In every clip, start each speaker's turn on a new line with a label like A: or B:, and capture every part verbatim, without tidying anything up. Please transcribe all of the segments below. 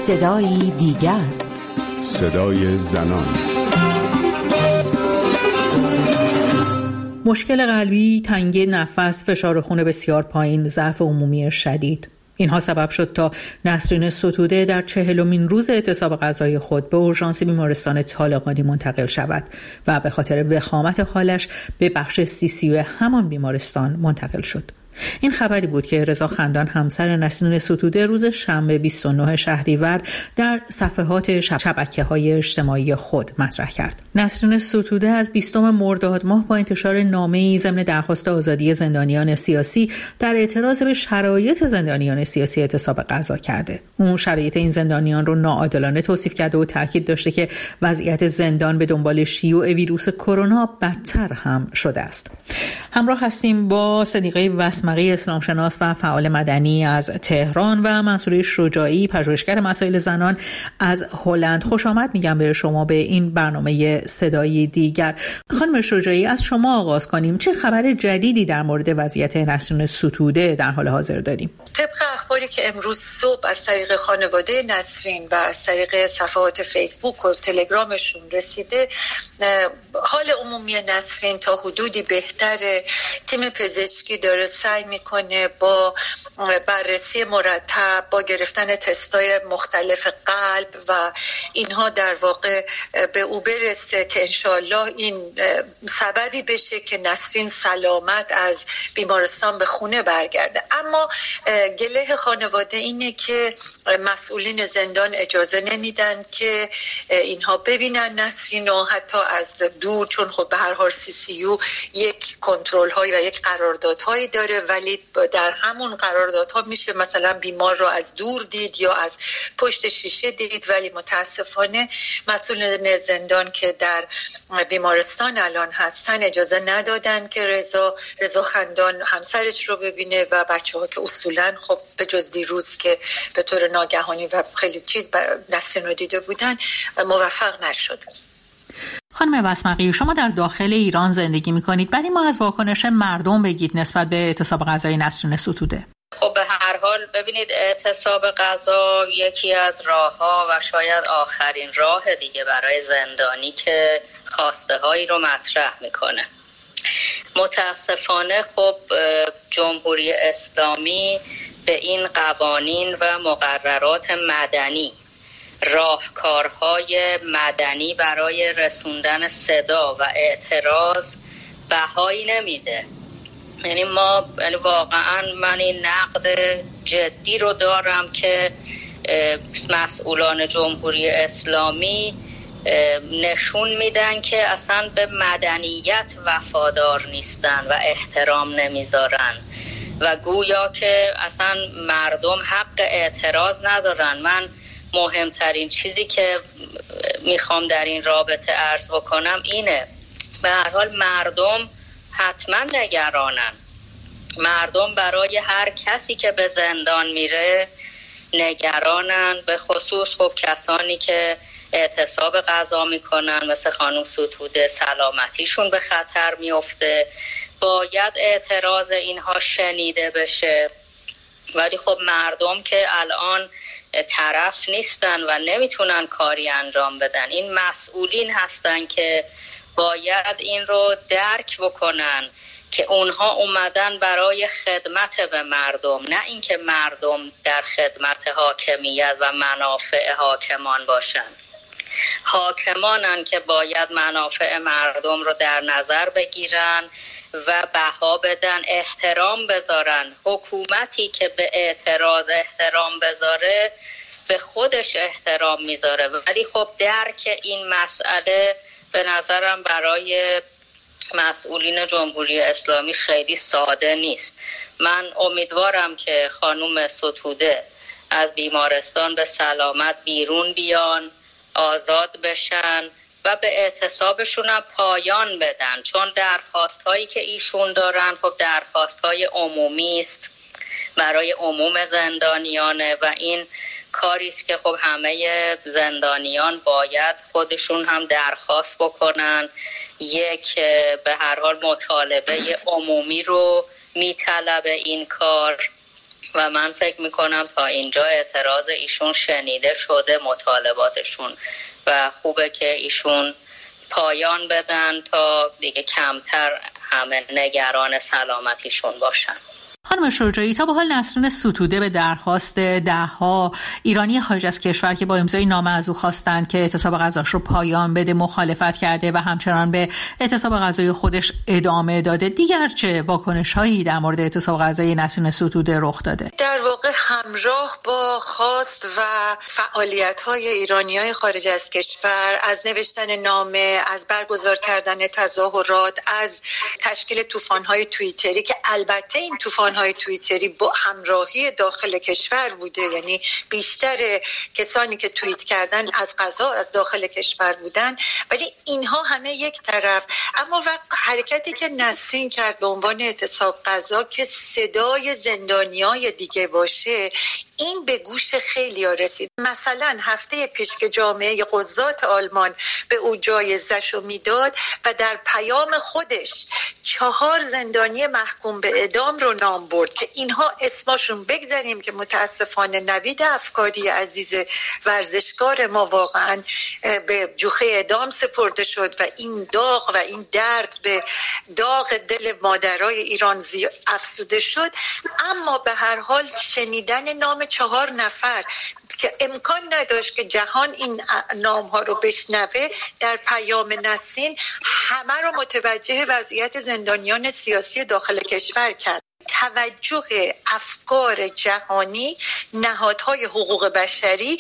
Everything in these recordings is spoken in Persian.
A: صدایی دیگر،
B: صدای زنان.
C: مشکل قلبی، تنگی نفس، فشار خون بسیار پایین، ضعف عمومی شدید. اینها سبب شد تا نسرین ستوده در چهلمین روز اعتصاب غذایی خود به اورژانس بیمارستان طالقانی منتقل شود و به خاطر وخامت حالش به بخش سی سی یو همان بیمارستان منتقل شد. این خبری بود که رضا خندان همسر نسرین ستوده روز شنبه بیست و نه شهریور در صفحات شبکه‌های اجتماعی خود مطرح کرد. نسرین ستوده از بیستم مرداد ماه با انتشار نامه‌ای ضمن درخواست آزادی زندانیان سیاسی در اعتراض به شرایط زندانیان سیاسی اعتصاب غذا کرده. اون شرایط این زندانیان رو ناعادلانه توصیف کرده و تاکید داشته که وضعیت زندان به دنبال شیوع ویروس کرونا بدتر هم شده است. همراه هستیم با صدیقه وسمقی، اسلام شناس و فعال مدنی از تهران، و منصوره شجاعی، پژوهشگر مسائل زنان از هلند. خوش آمد میگم به شما به این برنامه صدای دیگر. خانم شجاعی، از شما آغاز کنیم. چه خبر جدیدی در مورد وضعیت نسرین ستوده در حال حاضر داریم؟
D: طبق اخباری که امروز صبح از طریق خانواده نسرین و از طریق صفحات فیسبوک و تلگرامشون رسیده، حال عمومی نسرین تا حدودی بهتره. تیم پزشکی داره سعی میکنه با بررسی مرتب، با گرفتن تستای مختلف قلب و اینها در واقع به او برسه که انشالله این سببی بشه که نسرین سلامت از بیمارستان به خونه برگرده. اما گله خانواده اینه که مسئولین زندان اجازه نمیدن که اینها ببینن نسرین، و حتی از دور، چون خب به هر حال سی سی یو یک کنترل های و یک قراردادهایی داره، ولی در همون قراردادها میشه مثلا بیمار رو از دور دید یا از پشت شیشه دید، ولی متاسفانه مسئولین زندان که در بیمارستان الان هستن اجازه ندادن که رضا رضا خندان همسرش رو ببینه و بچه‌ها که اصولا خب به جز دیروز که به طور ناگهانی و خیلی چیز نسرین رو دیده بودن موفق نشد.
C: خانم وسمقی، شما در داخل ایران زندگی میکنید، برای ما از واکنش مردم بگید نسبت به اعتصاب غذای نسرین ستوده.
E: خب به هر حال ببینید، اعتصاب غذا یکی از راه‌ها و شاید آخرین راه دیگه برای زندانی که خواسته هایی رو مطرح میکنه. متاسفانه خب جمهوری اسلامی به این قوانین و مقررات مدنی، راهکارهای مدنی برای رسوندن صدا و اعتراض بهایی نمیده. یعنی ما یعنی واقعا من این نقد جدی رو دارم که مسئولان جمهوری اسلامی نشون میدن که اصلا به مدنیت وفادار نیستن و احترام نمیذارن و گویا که اصلا مردم حق اعتراض ندارن. من مهمترین چیزی که میخوام در این رابطه عرض بکنم اینه، به هر حال مردم حتما نگرانن. مردم برای هر کسی که به زندان میره نگرانن، به خصوص خب کسانی که اعتصاب غذا میکنن مثل خانم ستوده، سلامتیشون به خطر میفته. باید اعتراض اینها شنیده بشه، ولی خب مردم که الان طرف نیستن و نمیتونن کاری انجام بدن. این مسئولین هستن که باید این رو درک بکنن که اونها اومدن برای خدمت به مردم، نه اینکه مردم در خدمت حاکمیت و منافع حاکمان باشن. حاکمانن که باید منافع مردم رو در نظر بگیرن و بها بدن، احترام بذارن. حکومتی که به اعتراض احترام بذاره به خودش احترام میذاره، ولی خب درک این مسئله به نظرم برای مسئولین جمهوری اسلامی خیلی ساده نیست. من امیدوارم که خانم ستوده از بیمارستان به سلامت بیرون بیان، آزاد بشن و به اعتصابشون هم پایان بدن، چون درخواست هایی که ایشون دارن خب درخواست های عمومی است برای عموم زندانیانه و این کاریست که خب همه زندانیان باید خودشون هم درخواست بکنن. یک به هر حال مطالبه عمومی رو میطلبه این کار و من فکر میکنم تا اینجا اعتراض ایشون شنیده شده، مطالباتشون، و خوبه که ایشون پایان بدن تا دیگه کمتر همه نگران سلامتیشون باشن.
C: خانم شجاعی، تا به حال نسرین ستوده به درخواست دهها ایرانی خارج از کشور که با امضای نامه از او خواستند که اعتصاب غذاش رو پایان بده مخالفت کرده و همچنان به اعتصاب غذای خودش ادامه داده. دیگر چه واکنش‌هایی در مورد اعتصاب غذای نسرین ستوده رخ داده؟
D: در واقع همراه با خواست و فعالیت‌های ایرانی‌های خارج از کشور، از نوشتن نامه، از برگزار کردن تظاهرات، از تشکیل طوفان‌های توییتری که البته این طوفان های توییتری با همراهی داخل کشور بوده، یعنی بیشتر کسانی که توییت کردن از قضا از داخل کشور بودن، ولی اینها همه یک طرف. اما وقت حرکتی که نسرین کرد به عنوان اعتصاب غذا که صدای زندانیای دیگه باشه، این به گوش خیلی ها رسید. مثلا هفته پیش که جامعه قضات آلمان به او جایزه‌شو میداد و در پیام خودش چهار زندانی محکوم به اعدام رو نام برد که اینها اسمشون بگذاریم که متاسفانه نوید افکاری عزیز ورزشکار ما واقعا به جوخه اعدام سپرده شد و این داغ و این درد به داغ دل مادرای ایران افسوده شد. اما به هر حال شنیدن نام چهار نفر که امکان نداشت که جهان این نام ها رو بشنوه در پیام نسرین همه رو متوجه وضعیت زندانیان سیاسی داخل کشور کرد. توجه افکار جهانی، نهادهای حقوق بشری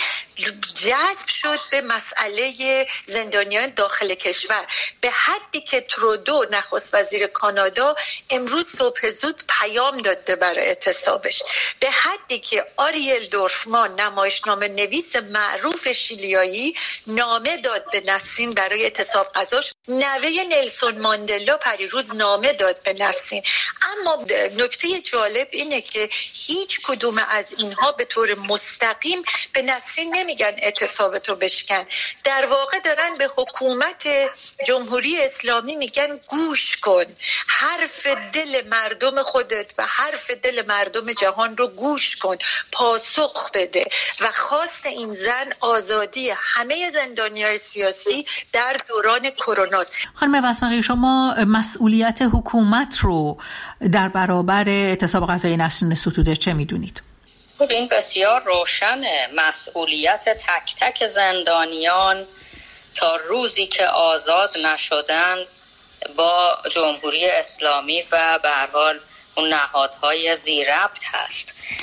D: جذب شد به مسئله زندانیان داخل کشور، به حدی که ترودو نخست وزیر کانادا امروز صبح زود پیام داده برای اعتصابش، به حدی که آریل دورفمان نمایشنامه نویس معروف شیلیایی نامه داد به نسرین برای اعتصاب غذاش. نوه نلسون ماندلا پریروز نامه داد به نسرین. اما نکته جالب اینه که هیچ کدوم از اینها به طور مستقیم به نسرین نمیگن اعتصابتو بشکن، در واقع دارن به حکومت جمهوری اسلامی میگن گوش کن، حرف دل مردم خودت و حرف دل مردم جهان رو گوش کن، پاسخ بده. و خواست این زن آزادی همه زندانیان سیاسی در دوران کرونا.
C: خانم وسمقی، شما مسئولیت حکومت رو در برابر اعتصاب غذای نسرین ستوده چه میدونید؟
E: خب این بسیار روشنه. مسئولیت تک تک زندانیان تا روزی که آزاد نشدن با جمهوری اسلامی و به هر حال اون نهادهای ذی‌ربط هست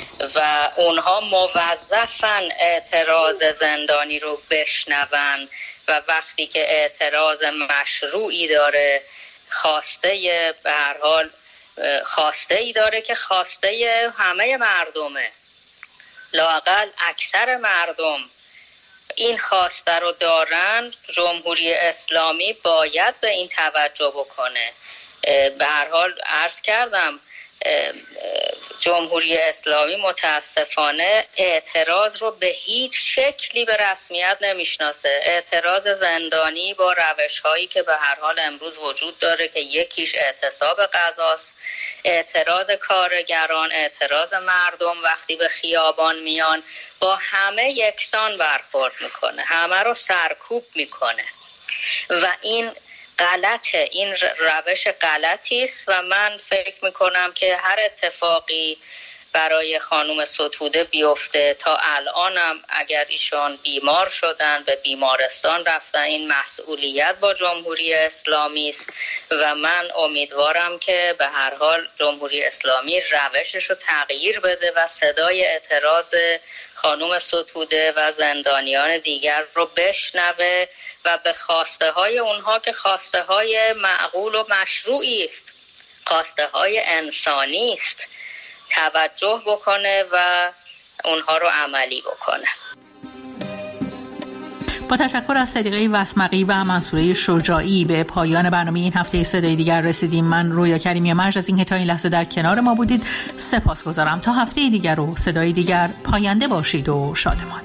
E: و اونها موظفن اعتراض زندانی رو بشنون و وقتی که اعتراض مشروعی داره، خواسته به هر حال خواسته ای داره که خواسته همه مردمه، لااقل اکثر مردم این خواسته رو دارن، جمهوری اسلامی باید به این توجه بکنه. به هر حال عرض کردم جمهوری اسلامی متاسفانه اعتراض رو به هیچ شکلی به رسمیت نمیشناسه. اعتراض زندانی با روش هایی که به هر حال امروز وجود داره که یکیش اعتصاب غذاست، اعتراض کارگران، اعتراض مردم وقتی به خیابان میان با همه یکسان برخورد میکنه، همه رو سرکوب میکنه و این غلطه، این روش غلطی است و من فکر میکنم که هر اتفاقی برای خانم ستوده بیفته، تا الانم اگر ایشان بیمار شدن به بیمارستان رفتن، این مسئولیت با جمهوری اسلامی است و من امیدوارم که به هر حال جمهوری اسلامی روشش رو تغییر بده و صدای اعتراض خانم ستوده و زندانیان دیگر رو بشنوه و به خواسته های اونها که خواسته های معقول و مشروعی است، خواسته های انسانی است، توجه بکنه و اونها رو عملی بکنه.
C: با تشکر از صدیقه وسمقی و منصوره شجاعی به پایان برنامه این هفته صدای دیگر رسیدیم. من رویا کریمی مرج از این که تا این لحظه در کنار ما بودید سپاسگزارم. تا هفته دیگر و صدای دیگر پاینده باشید و شادمان.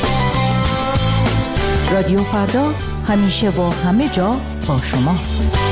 A: رادیو فردا همیشه و همه جا با شماست.